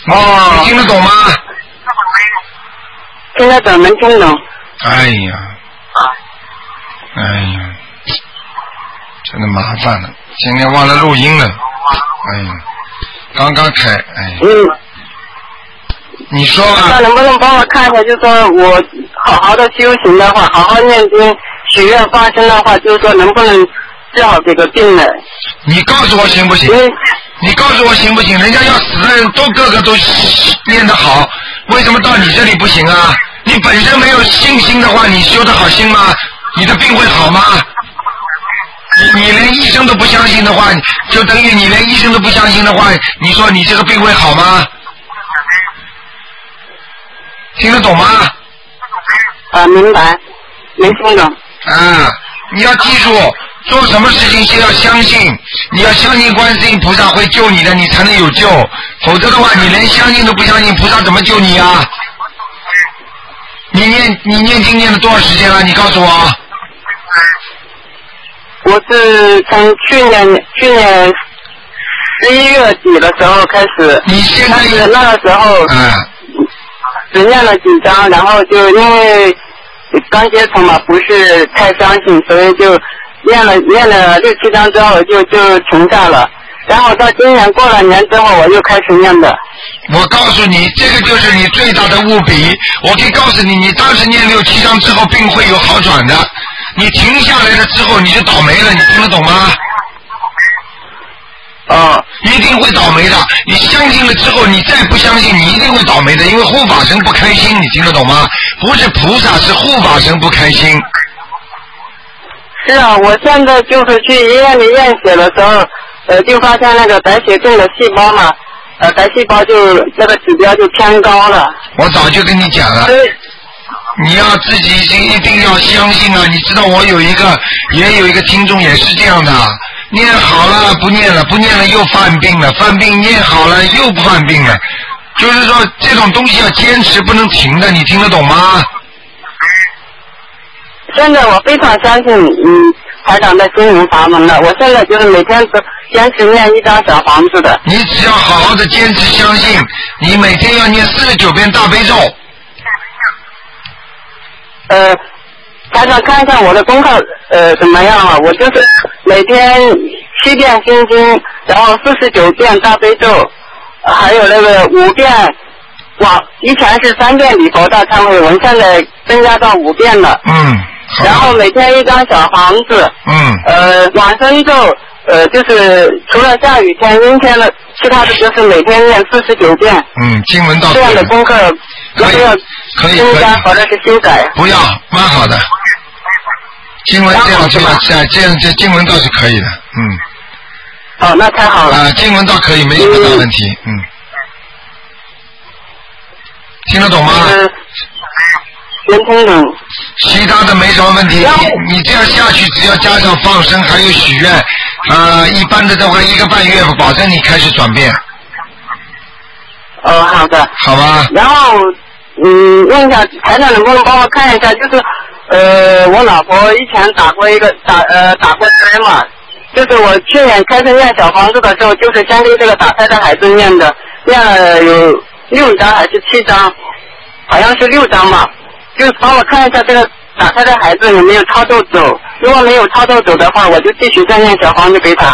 哦， 你听得懂吗？ 听得懂，能听懂。 哎呀，真的麻烦了，今天忘了录音了。哎呀，刚刚开，哎。你说啊。 那能不能帮我看一下？就是说我好好的修行的话，好好念经、许愿、放生的话，就是说能不能治好这个病呢？ 你告诉我行不行？你告诉我行不行？人家要死的人都个个都念得好，为什么到你这里不行啊？你本身没有信心的话，你修得好心吗？你的病会好吗？你连医生都不相信的话，就等于你连医生都不相信的话，你说你这个病会好吗？听得懂吗？ 明白，没听懂。 你要记住，做什么事情先要相信，你要相信观世音菩萨会救你的，你才能有救，否则的话，你连相信都不相信，菩萨怎么救你啊？你念经念了多少时间了？你告诉我。 我是从去年11月底的时候开始。 你现在那个时候。只念了几张，然后就因为刚接触嘛，不是太相信，所以就念了6、7张之后就停下了。然后到今年过了年之后，我又开始念的。 我告诉你，这个就是你最大的误比。我可以告诉你，你当时念6、7张之后，病会有好转的。你停下来了之后，你就倒霉了，你听得懂吗？一定会倒霉的。你相信了之后，你再不相信，你一定会倒霉的，因为护法神不开心，你听得懂吗？不是菩萨，是护法神不开心。 是啊，我现在就是去医院里验血的时候，就发现那个白血病的细胞嘛，白细胞就那个指标就偏高了。 我早就跟你讲了。你要自己一定要相信啊！你知道我也有一个听众也是这样的。念好了不念了，不念了又犯病了，犯病念好了又不犯病了，就是说这种东西要坚持不能停的，你听得懂吗？ 现在我非常相信台长的心灵法门了，我现在就是每天都坚持念1张小房子的。 你只要好好的坚持相信，你每天要念49遍大悲咒。 台长看一下我的功课怎么样了？我就是每天7遍心经，然后49遍大悲咒，还有那个5遍以前是3遍礼佛大忏悔文，现在增加到5遍了。然后每天1张小房子。往生咒就是除了下雨天、阴天的，其他的就是每天念49遍。 经文到这样的功课要不要增加或者是修改？ 不要，蛮好的。经文这样这经文倒是可以的。 那太好了。 经文倒可以，没什么大问题。听得懂吗？ 能听懂。 其他的没什么问题。你这样下去，只要加上放生还有许愿，一般的话1个半月，保证你开始转变。 好的。 好吧。 然后问一下台长能不能帮我看一下，就是我老婆以前打过胎嘛，就是我去年开始念小房子的时候，就是先给这个打胎的孩子念的，念了有6张还是7张，好像是6张吧，就是帮我看一下这个打胎的孩子有没有超度走，如果没有超度走的话，我就继续再念小房子给他。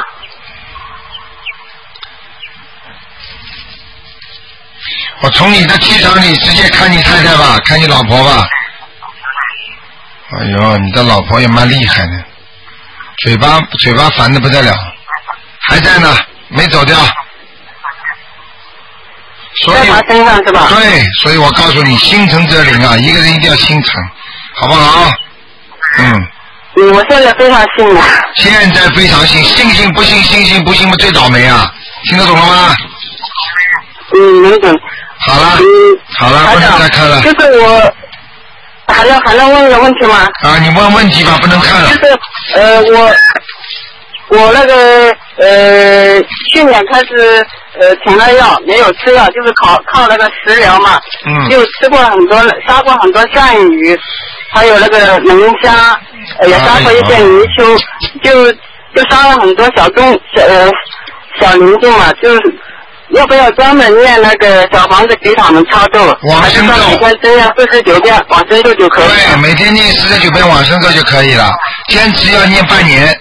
我从你的气场里直接看你太太吧，看你老婆吧。哎呦，你的老婆也蛮厉害的，嘴巴烦得不得了，还在呢，没走掉。所以在他身上是吧？ 对，所以我告诉你，心诚则灵啊，一个人一定要心诚，好不好？ 我现在非常信了。 现在非常信，信不信，信不信嘛最倒霉啊！听得懂了吗？ 能懂。 好了，好了，不能再看了。 就是我还能问一个问题吗？ 你问问题吧，不能看了。 就是我那个去年开始停了药，没有吃药，就是靠那个食疗嘛。就吃过很多，杀过很多鳝鱼，还有那个龙虾，也杀过一些泥鳅，就杀了很多小灵性嘛，就是要不要专门念那个小房子给他们操作？ 往生咒每天这样49遍往生咒就可以了。 对，每天念49遍往生咒就可以了，坚持要念半年。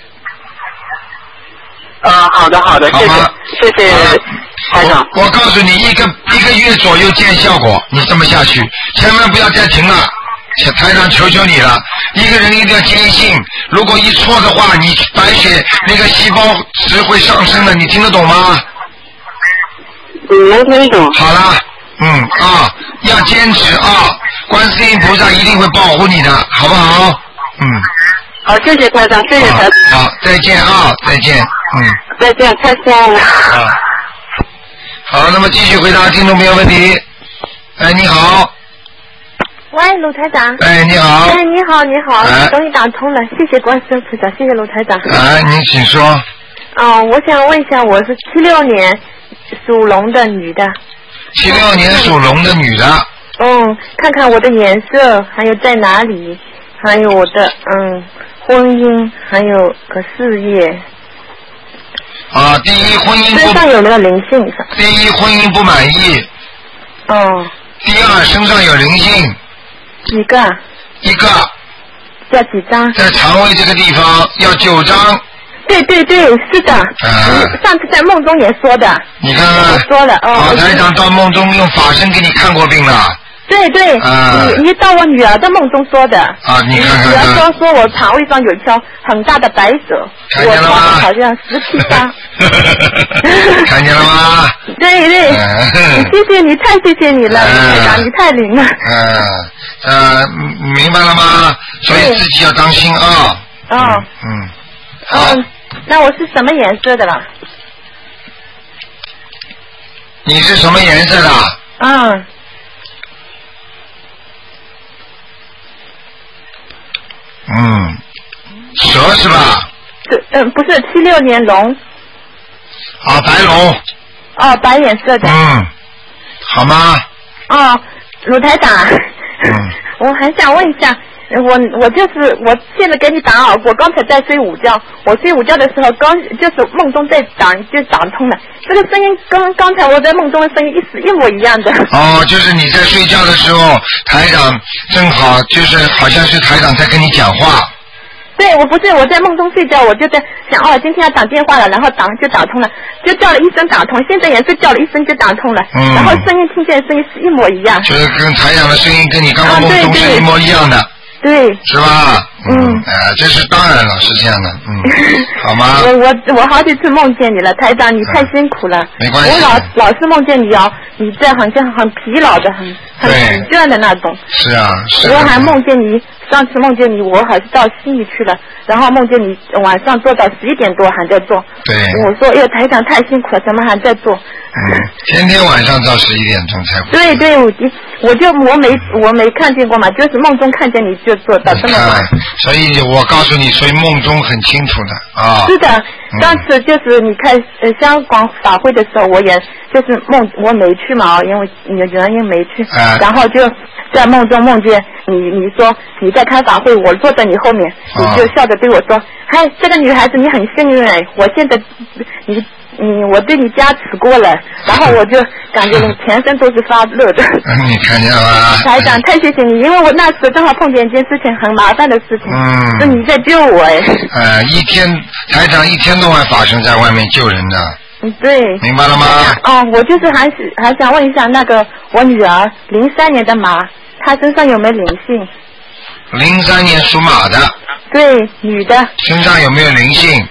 好的，谢谢台长。 我告诉你，一个月左右见效果，你这么下去，千万不要再停了。台长求求你了，一个人一定要坚信，如果一错的话，你白血那个细胞值会上升的，你听得懂吗？ 能听懂。 好了，要坚持啊！观世音菩萨一定会保护你的，好不好？ 好，谢谢台长，谢谢台长。 好，再见啊，再见。 再见，太谢了。 好，那么继续回答听众朋友问题。哎，你好。 喂，卢台长。 哎，你好。 哎，你好，终于打通了，谢谢观世音菩萨，谢谢卢台长。 哎，您请说。 我想问一下，我是76年属龙的女的。 76年属龙的女的。 看看我的颜色，还有在哪里，还有我的婚姻，还有个事业。 第一婚姻身上有没有灵性？ 第一婚姻不满意。第二身上有灵性。 几个？ 一个。 要几张？ 在肠胃这个地方要9张。 对，是的。上次在梦中也说的。你看看。说了台长到梦中用法身给你看过病了。 对，你到我女儿的梦中说的。 你看看。 女儿说我肠胃上有一条很大的白蛇， 看见了吗？ 我好像17张。 看见了吗？ 对，谢谢你，太谢谢你了，台长，你太灵了。 明白了吗？所以自己要当心啊。好。 那我是什么颜色的了？ 你是什么颜色的？蛇是吧？ 不是76年龙。 白龙。 白颜色的。 好吗？ 鲁台长。我还想问一下，我现在给你打我刚才在睡午觉，我睡午觉的时候就是梦中在打通了，这个声音跟刚才我在梦中的声音一模一样的。 就是你在睡觉的时候，台长正好就是好像是台长在跟你讲话。 对，我在梦中睡觉，我就在想今天要打电话了，然后就打通了，就叫了一声打通，现在也是叫了一声就打通了，然后听见声音是一模一样，就是跟台长的声音跟你刚刚梦中是一模一样的。 对， 是吧？这是当然了，是这样的，好吗？ 我好几次梦见你了，台长，你太辛苦了。 没关系。 我老是梦见你你这好像很疲劳的，很疲倦的那种。 是啊，是。 我还梦见你，上次梦见你，我还是到悉尼去了，然后梦见你晚上做到11点多还在做。 对。 我说，台长太辛苦了，怎么还在做？ 天天晚上到11点钟才回。 对，我没看见过嘛，就是梦中看见你就做到这么晚。 所以我告诉你，所以梦中很清楚的啊。 是的，上次就是你开香港法会的时候，我也就是我没去嘛，因为原因没去，然后就在梦中梦见你说你在开法会，我坐在你后面，你就笑着对我说：“嗨，这个女孩子你很幸运我现在我对你加持过了，然后我就感觉我全身都是发热的。 你看见了吗？ 台长，太谢谢你，因为我那时正好碰见一件事情，很麻烦的事情，是你在救我台长一天到晚法身在外面救人的。 对。 明白了吗？ 我就是还想问一下那个我女儿03年的马，她身上有没有灵性 ？03年属马的。 对，女的。 身上有没有灵性？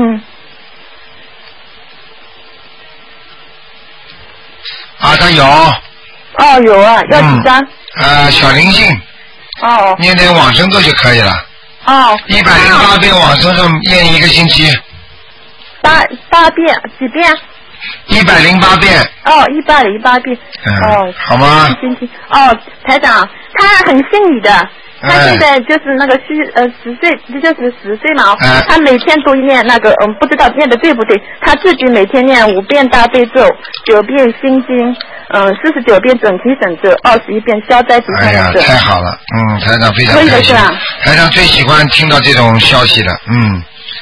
他有。 有啊，要几张？ 小灵性。念点往生咒就可以了。108遍往生咒念1个星期。 8遍几遍 ？108遍。 108遍。 好吗？ 1星期。台长，他很信你的。他现在就是那个10岁，就是10岁嘛。他每天都念那个不知道念的对不对？他自己每天念5遍大悲咒，9遍心经，49遍准提神咒，21遍消灾吉祥神咒。 太好了，台长非常开心。台长最喜欢听到这种消息了，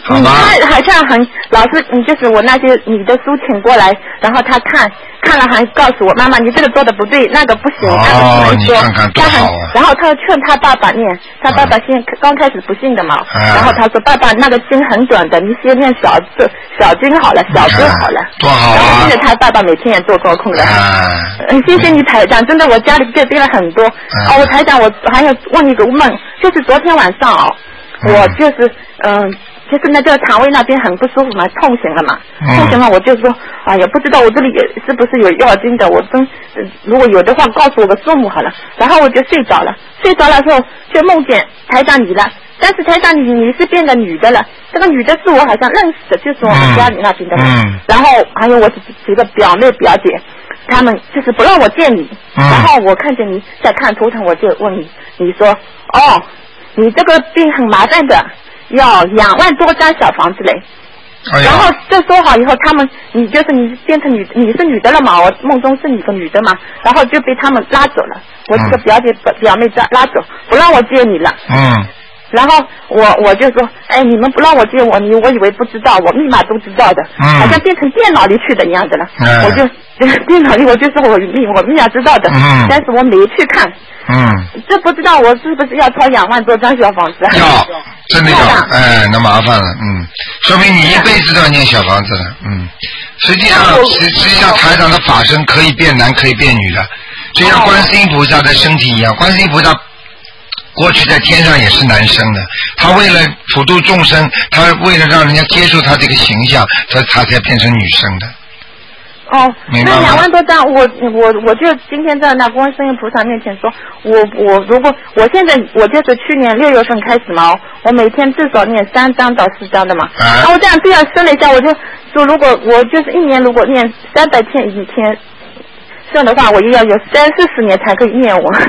好吧？ 他好像老是就是我那些你的书请过来，然后他看了还告诉我妈妈你这个做的不对，那个不行，那个不能说。 你看看多好啊！ 然后他劝他爸爸念，他爸爸刚开始不信的嘛，然后他说爸爸那个经很短的，你先念小经好了，小经好了。 多好啊！ 然后现在他爸爸每天也做高空的。谢谢你台长，真的我家里变了很多。我台长我还要问一个梦，就是昨天晚上我就是就是那个肠胃那边很不舒服嘛，痛醒了嘛，痛醒了我就说，哎呀，不知道我这里是不是有药精的，我如果有的话告诉我个数目好了。然后我就睡着了之后就梦见台长你了，但是台长你是变个女的了，这个女的是我好像认识的，就是我们家里那边的人。然后还有我几个表妹表姐，他们就是不让我见你。然后我看见你在看图腾，我就问你说你这个病很麻烦的。要2万多张小房子嘞，然后这说好以后，你变成你是女的了嘛？我梦中是你个女的嘛，然后就被他们拉走了。我这个表姐表妹拉走，不让我接你了。然后我就说，哎，你们不让我接我以为不知道，我密码都知道的，好像变成电脑里去的一样的了。我就电脑里我就说我密码知道的，但是我没去看。这不知道我是不是要抄2万多张小房子？ 要，真的要，那麻烦了，说明你一辈子都要念小房子了，实际上台长的法身可以变男可以变女的，就像观世音菩萨的身体一样，观世音菩萨过去在天上也是男生的，他为了普度众生，他为了让人家接受他这个形象，他才变成女生的。那 2万多张，我就今天在那观世音菩萨面前说，如果我现在我就是去年6月份开始嘛，我每天至少念3张到4张的嘛，然后这样算了一下，我就说如果我就是一年如果念300天一天，这样的话我也要有30-40年才可以念我。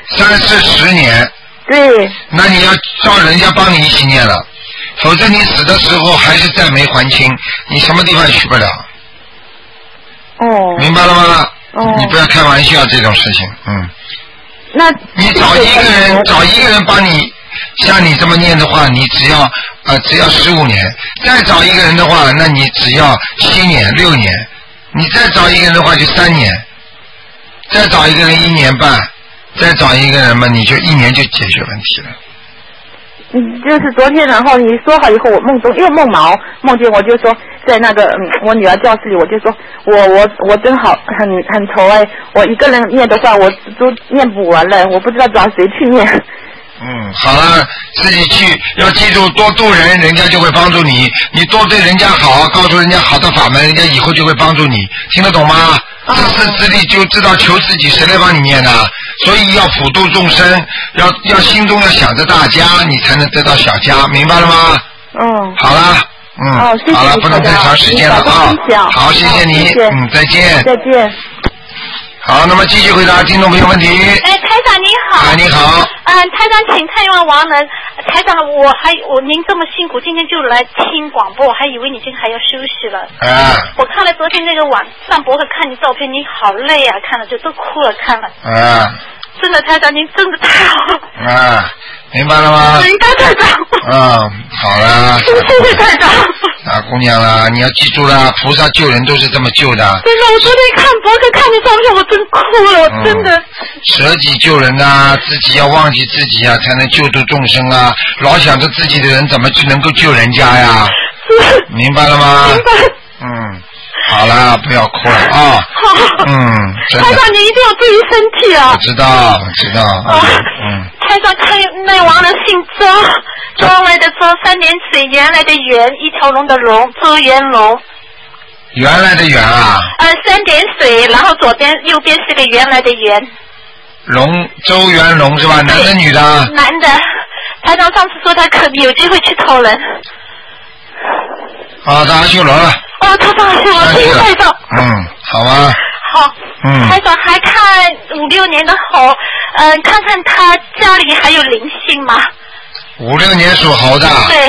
30-40年。 对。 那你要叫人家帮你一起念了，否则你死的时候还是债没还清，你什么地方也去不了。明白了吗？你不要开玩笑这种事情， 那你找一个人帮你，像你这么念的话，你只要15年，再找一个人的话，那你只要7年6年，你再找一个人的话就3年，再找一个人1年半，再找一个人嘛，你就1年就解决问题了。 就是昨天，然后你说好以后，我梦中又梦见我就说在那个我女儿教室里，我就说我真好很愁哎，我一个人念的话我都念不完了，我不知道找谁去念。 好了，自己去，要记住多度人，人家就会帮助你。你多对人家好，告诉人家好的法门，人家以后就会帮助你，听得懂吗？自私自利就知道求自己，谁来帮你念呢？所以要普度众生，要心中要想着大家，你才能得到小家，明白了吗？好了，好了，不能再长时间了啊！好，谢谢你，再见。 再见。 好，那么继续回答听众朋友问题。 台长你好。 你好。 台长，请看一位王人。台长，您这么辛苦，今天就来听广播，我还以为你今天还要休息了。我看了昨天那个上博客看你照片，你好累啊，看了就都哭了，看了。真的，台长，您真的太好了。 明白了吗？ 明白，台长。 好了。 谢谢台长。 大姑娘啦，你要记住了，菩萨救人都是这么救的。 真的，我昨天看博客看你照片，我真哭了，我真的。 舍己救人啊，自己要忘记自己啊，才能救度众生啊！老想着自己的人，怎么就能够救人家呀？明白了吗？ 明白。 好了，不要哭了啊！ 好。台长，你一定要注意身体啊！ 我知道。 台长，看那王人姓周，周来的周，3点水，原来的原，一条龙的龙，周元龙。 原来的原啊 ？3点水，然后右边是个原来的原。 周元龙是吧？男的女的？ 男的。台长上次说他可有机会去投人。 他阿修罗了。 他上阿修罗，谢谢台长。 好吧。 好。台长还看56年的猴，看看他家里还有灵性吗 ？56年属猴的。 对。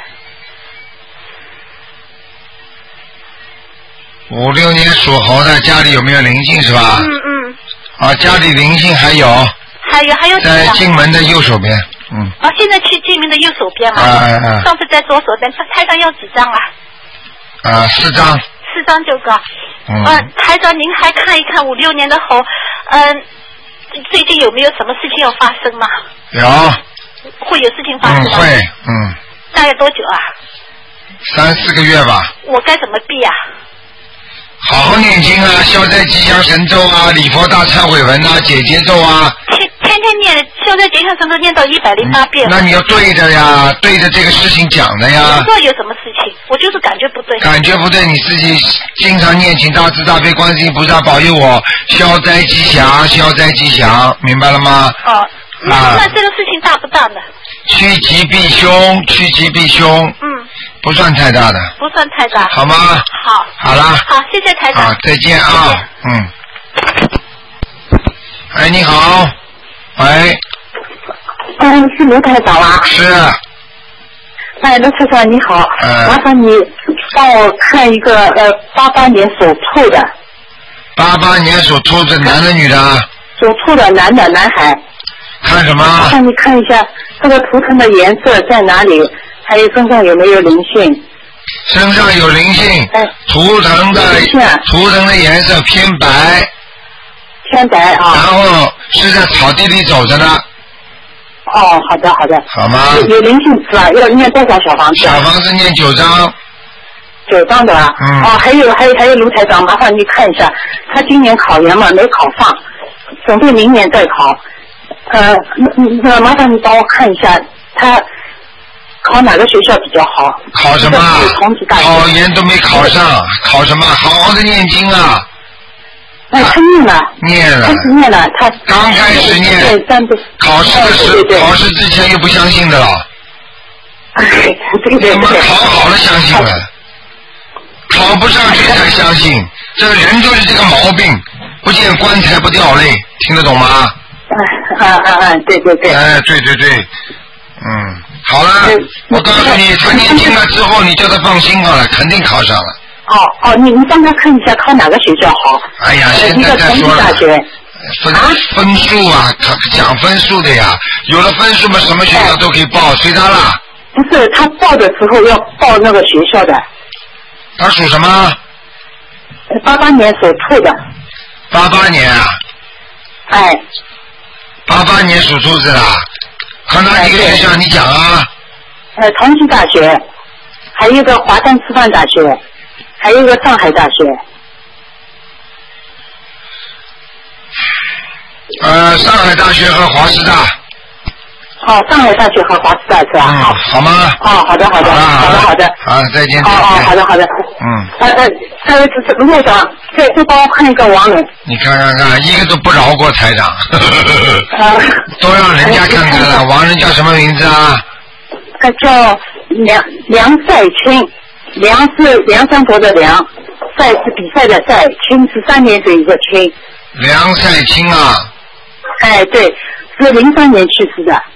56年属猴的，家里有没有灵性是吧？家里灵性还有。 还有。 在进门的右手边。 啊，现在去见面的右手边嘛。上次在左手边，台长要几张啊 ？4张。 4张就够。台长您还看一看56年的猴，最近有没有什么事情要发生吗？ 有。 会有事情发生吗？ 会， 大概多久啊 ？3、4个月吧。 我该怎么避啊？ 好好念经啊，消灾吉祥神咒啊，礼佛大忏悔文啊，解结咒啊。 天天念消灾吉祥神咒念到108遍。 那你要对着呀，对着这个事情讲的呀。 我不知道有什么事情，我就是感觉不对。 感觉不对，你自己经常念请大慈大悲观世音菩萨保佑我消灾吉祥，消灾吉祥，明白了吗？ 那这个事情大不大呢？ 趋吉避凶，趋吉避凶。不算太大的。 不算太大。 好吗？ 好。 好了。 好，谢谢台长。 好，再见啊。哎，你好。喂。 是卢台长啊。 是。 哎，卢台长你好。麻烦你帮我看一个88年属兔的。 88年属兔的，男的女的？ 属兔的男的男孩。 看什么？ 麻烦你看一下这个图腾的颜色在哪里，还有身上有没有灵性？ 身上有灵性。图腾的颜色偏白。 偏白啊。 然后是在草地里走着的。 好的。 好吗？ 有灵性是吧？要念多少小房子？ 小房子念9张。 9张的啊。还有卢台长，麻烦你看一下，他今年考研嘛没考上，准备明年再考。麻烦你帮我看一下，他考哪个学校比较好？ 考什么？考研都没考上，考什么？好好的念经啊！ 他念了。开始念了，他刚开始念。考试之前又不相信的了。 对。 考好了相信了，考不上去才相信。这个人就是这个毛病，不见棺材不掉泪，听得懂吗？ 对。 对，好了，我告诉你，他念经了之后，你叫他放心好了，肯定考上了。 你帮他看一下，考哪个学校好？ 哎呀，现在再说了，分数啊，讲分数的呀，有了分数嘛，什么学校都可以报，随他啦。 不是，他报的时候要报那个学校的。 他属什么 ？88年属兔的。 88年啊？88年属兔子的，考哪几个学校？你讲啊。 同济大学，还有一个华山师范大学，还有一个上海大学。 上海大学和华师大。 上海大学和华师大是吧？ 好吗？ 好的。好， 再见。 好的。卢台长，再帮我看一个亡人。 你看，一个都不饶过台长，都让人家看看了。亡人叫什么名字啊？ 他叫梁赛清，梁是梁山伯的梁，赛是比赛的赛，清是3点水一个清。 梁赛清啊？ 对，是03年去世的。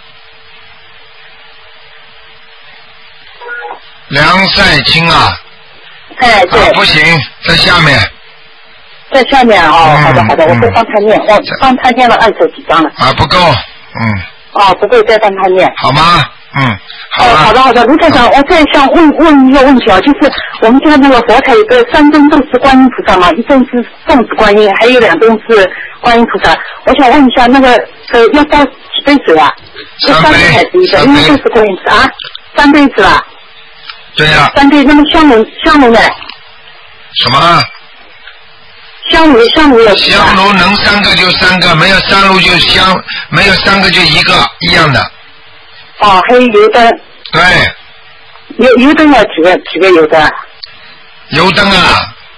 梁赛清啊？ 对。 不行，在下面。 在下面好的，我会帮他念，我帮他念了20几张了。 不够， 不够，再帮他念。 好吗？ 好的，卢台长，我再想问一个问题啊，就是我们家那个佛台有个3尊都是观音菩萨嘛，一尊是送子观音，还有2尊是观音菩萨。我想问一下，那个要倒几杯水啊？是3杯还是1杯？因为都是观音菩萨3杯是吧？ 对呀。 3杯，那么香炉呢？ 什么？ 香炉有香炉能3个就3个，没有3炉就香，没有3个就1个，一样的。 还有油灯。对。油灯要几个油灯？ 油灯啊？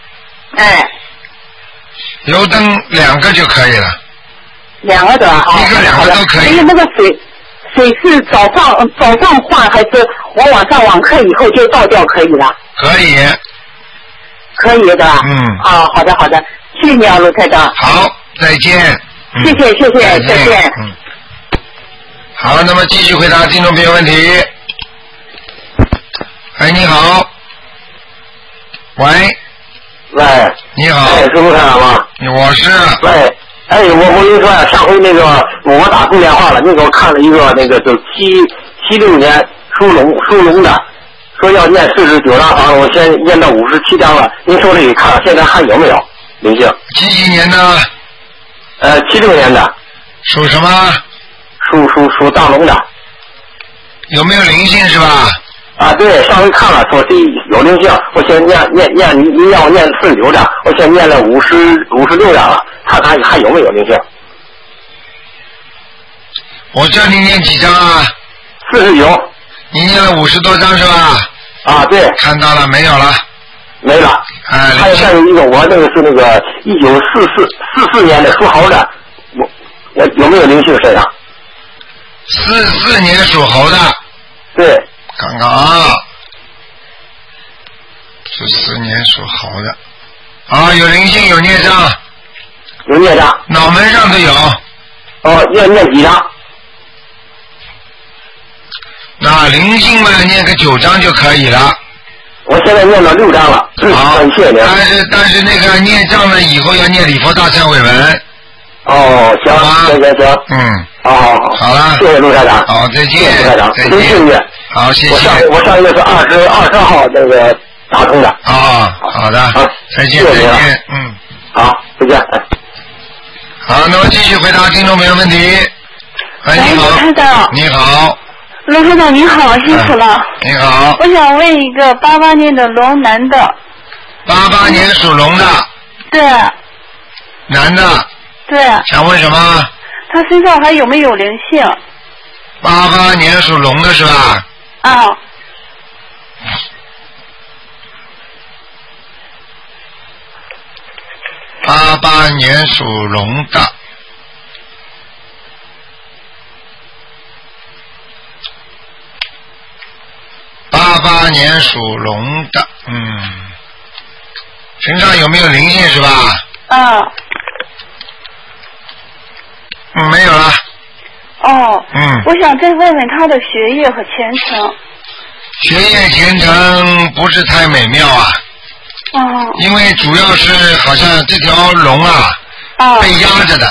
油灯2个就可以了。 2个的啊？1 个2个都可以。 还有那个水是早上换还是我晚上网课以后就倒掉可以了？ 可以。 可以的。好的，谢谢你啊，卢台长。 好，再见。 谢谢，再见。 好，那么继续回答听众朋友问题。你好。喂。 喂。 你好。 是卢台长吗？ 我是。 喂。 哎，我跟你说呀，上回那个我打通电话了，你给我看了一个那个就76年属龙的，说要念49张房，我先念到57张了。您手里看现在还有没有灵性？ 几年的 ？76年的。 属什么？ 属大龙的。 有没有灵性是吧？ 啊，对，上回看了，说是有灵性，我先念，你让我念49张，我先念了56张了，看看还有没有灵性。 我叫你念几张啊 ？49。 你念了50多张是吧？ 啊，对。 看到了，没有了。 没了。还有一个，我那个是那个1944年的属猴的，我有没有灵性身上 ？44年属猴的。 对。 看看啊，14年属猴的，啊，有灵性，有孽障， 有孽障， 脑门上都有。 哦，要念几张？ 那灵性嘛，念个9张就可以了。 我现在念到6张了。 好， 谢谢您。 但是那个孽障呢，以后要念礼佛大忏悔文。 哦，行，行。 嗯。 好了。谢谢陆台长。 好，再见。 谢谢陆台长， 再见。好，谢谢。 我上一个是20号那个打通的。 啊，好的。好，再见，再见。嗯。 好，再见。 好，那么继续回答听众朋友问题。哎，你好。 台长。 你好。 卢台长你好，辛苦了。 你好。 我想问一个88年的龙男的。 88年属龙的。 对。 男的。 对。 想问什么？ 他身上还有没有灵性 ？88年属龙的是吧？ 啊。 88年属龙的。88年属龙的，身上有没有灵性是吧？ 啊。 没有了。 哦。我想再问问他的学业和前程。 学业前程不是太美妙啊。 哦。 因为主要是好像这条龙啊，被压着的。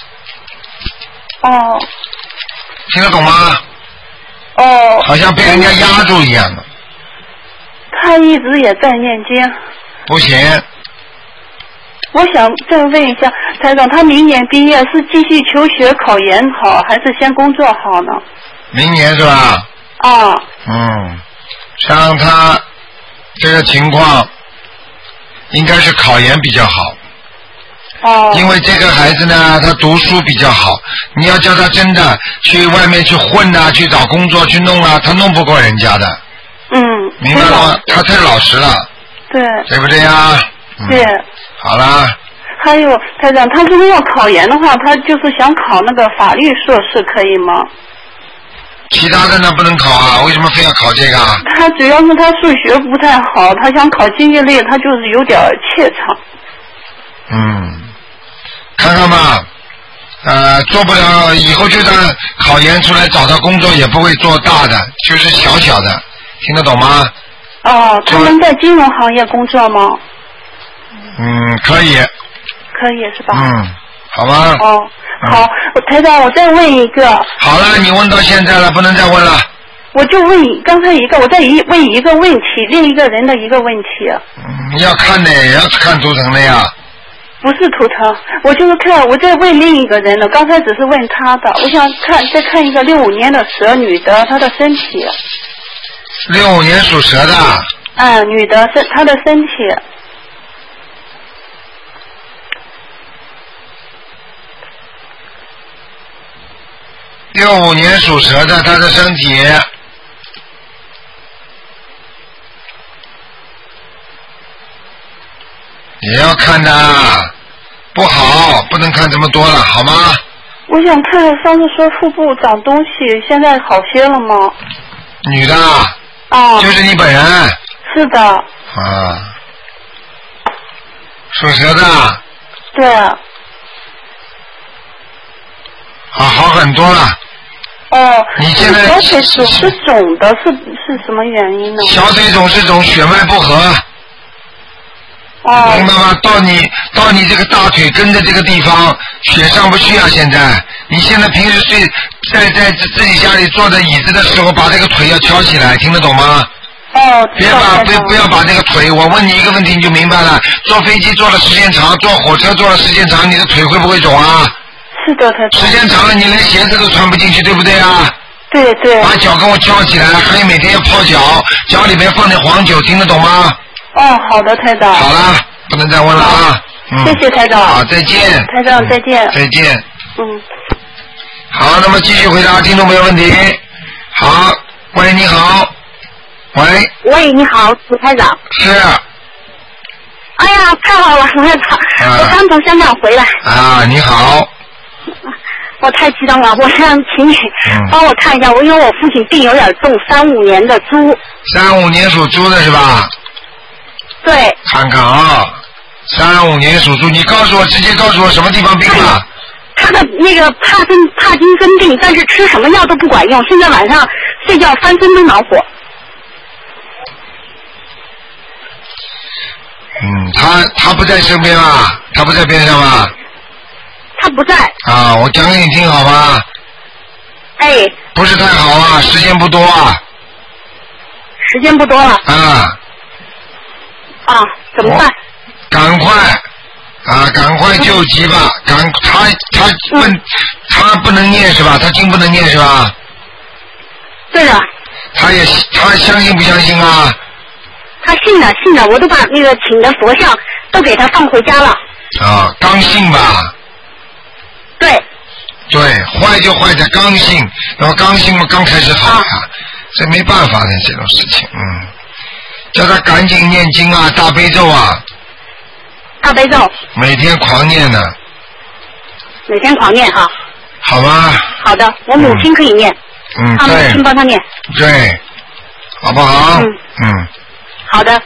哦。 听得懂吗？ 哦。 好像被人家压住一样的。 他一直也在念经。 不行。 我想再问一下台长，他明年毕业是继续求学考研好，还是先工作好呢？ 明年是吧？ 啊。 像他这个情况，应该是考研比较好。 哦。 因为这个孩子呢，他读书比较好，你要叫他真的去外面去混啊，去找工作去弄啊，他弄不过人家的。明白了吗？他太老实了。 对。 对不对呀？ 对。 好啦。 还有台长，他如果要考研的话，他就是想考那个法律硕士，可以吗？ 其他的呢不能考啊？为什么非要考这个啊？ 他主要是他数学不太好，他想考经济类，他就是有点怯场。 看看吧，做不了，以后就算考研出来找到工作也不会做大的，就是小小的，听得懂吗？ 哦，他能在金融行业工作吗？ 可以。 可以是吧？ 好吧。 哦，好，台长，我再问一个。 好了，你问到现在了，不能再问了。 我就问刚才一个，我再问一个问题，另一个人的一个问题。 要看的，要看图腾的呀。 不是图腾，我就是看，我在问另一个人的，刚才只是问他的，我想再看一个65年的蛇女的，她的身体。 65年属蛇的。 女的她的身体。 65年属蛇的，她的身体也要看的，不好，不能看这么多了，好吗？ 我想看上次说腹部长东西，现在好些了吗？ 女的。就是你本人。 是的。 属蛇的。 对。 好很多了。你现在小腿总是肿的，是什么原因呢？ 小腿总是肿，血脉不和。 哦。 明白吗？到你这个大腿根的这个地方，血上不去啊！现在，你现在平时在自己家里坐在椅子的时候，把这个腿要翘起来，听得懂吗？ 哦。 不要把这个腿，我问你一个问题你就明白了。坐飞机坐了时间长，坐火车坐了时间长，你的腿会不会肿啊？ 是的，台长。 时间长了，你连鞋子都穿不进去，对不对啊？ 对对。 把脚跟我翘起来，还有每天要泡脚，脚里面放点黄酒，听得懂吗？ 哦，好的，台长。 好了，不能再问了啊。 谢谢台长。 好，再见。 台长，再见。 再见。 嗯。 好，那么继续回答听众朋友问题。好，喂，你好。 喂，你好，卢台长。 是。 哎呀，太好了，卢台长，我刚从香港回来。 啊，你好。 我太激动了，我想请你帮我看一下，因为我父亲病有点重，35年的猪。 35年属猪的是吧？ 对。 看看啊，35年属猪，你直接告诉我什么地方病了？ 他的那个帕金森病，但是吃什么药都不管用，现在晚上睡觉翻身都恼火。 他不在身边啊，他不在边上吧？ 他不在。 啊，我讲给你听好吗？ 哎。 不是太好啊，时间不多啊。 时间不多了。 啊。 啊，怎么办？ 赶快救急吧！他不能念是吧？他经不能念是吧？ 对的。 他相信不相信啊？ 他信的，我都把那个请的佛像都给他放回家了。 啊，刚信吧？对，坏就坏在刚性，那么刚性嘛，刚开始好呀，这没办法的这种事情，叫他赶紧念经啊，大悲咒啊。 大悲咒。每天狂念呢。 每天狂念哈。 好吧。 好的，我母亲可以念。他母亲帮他念。 对，好不好？ 好的。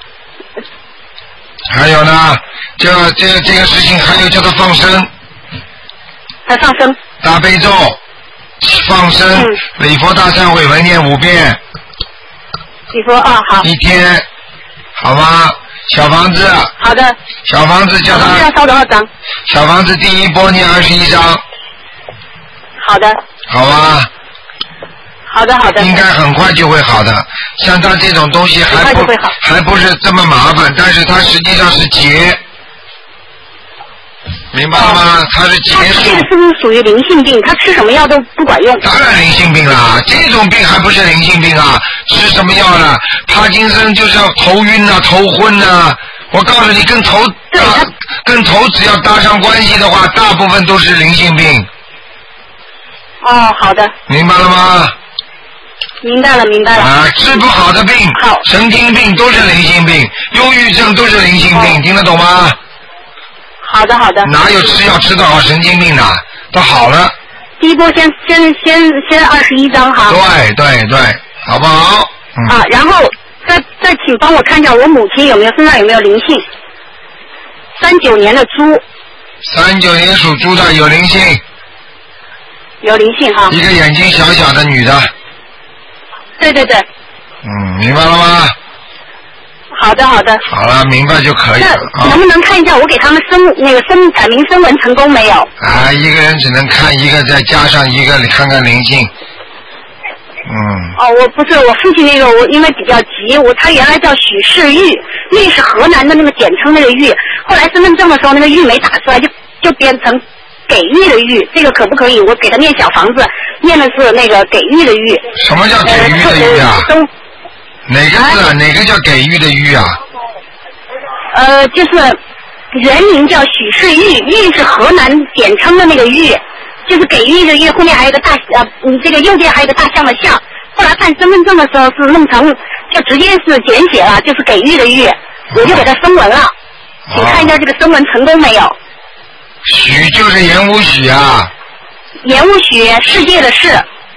还有呢，这个事情还有叫他放生。 还放生。 大悲咒，放生，礼佛大忏悔文念5遍。 礼佛啊，好。 一天，好吗？小房子。 好的。 小房子叫他。 要烧多少张？ 小房子第一波念21张。 好的。 好吧。 好的。 应该很快就会好的，像他这种东西还不是这么麻烦，但是他实际上是结。明白了吗？他是结束。 这个是不是属于灵性病？他吃什么药都不管用。 当然灵性病啦，这种病还不是灵性病啊？吃什么药呢？帕金森就是要头晕啊、头昏啊。我告诉你，跟头只要搭上关系的话，大部分都是灵性病。 哦，好的。 明白了吗？ 明白了。 啊，治不好的病，神经病都是灵性病，忧郁症都是灵性病，听得懂吗？ 好的。 哪有吃药吃得好神经病的？都好了。 第一波先21张哈。 对，好不好？ 啊，然后再请帮我看一下我母亲身上有没有灵性？39年的猪。 39年属猪的有灵性。 有灵性哈。 一个眼睛小小的女的。 对。 明白了吗？ 好的。 好了，明白就可以了。 那能不能看一下我给他们改名声纹成功没有？ 啊，一个人只能看一个，再加上一个，看看灵性。 我不是我父亲那个，我因为比较急，他原来叫许世玉，玉是河南的那个简称那个玉，后来身份证的时候那个玉没打出来，就变成给玉的玉，这个可不可以？我给他念小房子，念的是那个给玉的玉。 什么叫给玉的玉啊？哪个字啊？哪个叫给玉的玉啊？ 就是原名叫许世玉，玉是河南简称的那个玉，就是给玉的玉，后面还有个这个右边还有个大象的象。后来办身份证的时候是弄成就直接是简写了，就是给玉的玉，我就给他声纹了。请看一下这个声纹成功没有？ 许就是言无许啊。 言无许，世界的世。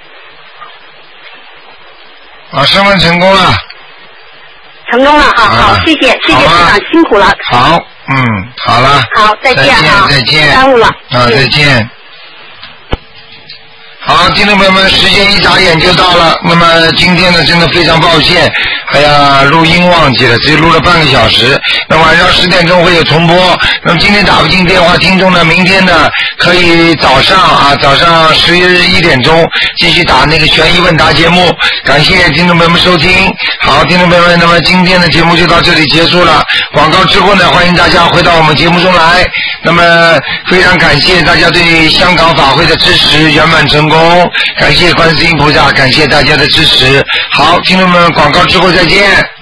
声纹成功了。 成功了，好，谢谢市长，辛苦了。 好，好了。 好，再见啊， 再见。 耽误了。 再见。 好，听众朋友们，时间一眨眼就到了。那么今天呢，真的非常抱歉，哎呀，录音忘记了，只录了半个小时。那晚上10点钟会有重播。那么今天打不进电话，听众呢，明天呢可以早上11点钟继续打那个悬疑问答节目。感谢听众朋友们收听。好，听众朋友们，那么今天的节目就到这里结束了。广告之后呢，欢迎大家回到我们节目中来。那么非常感谢大家对香港法会的支持，圆满成功。感谢观世音菩萨，感谢大家的支持。好，听众们，广告之后再见。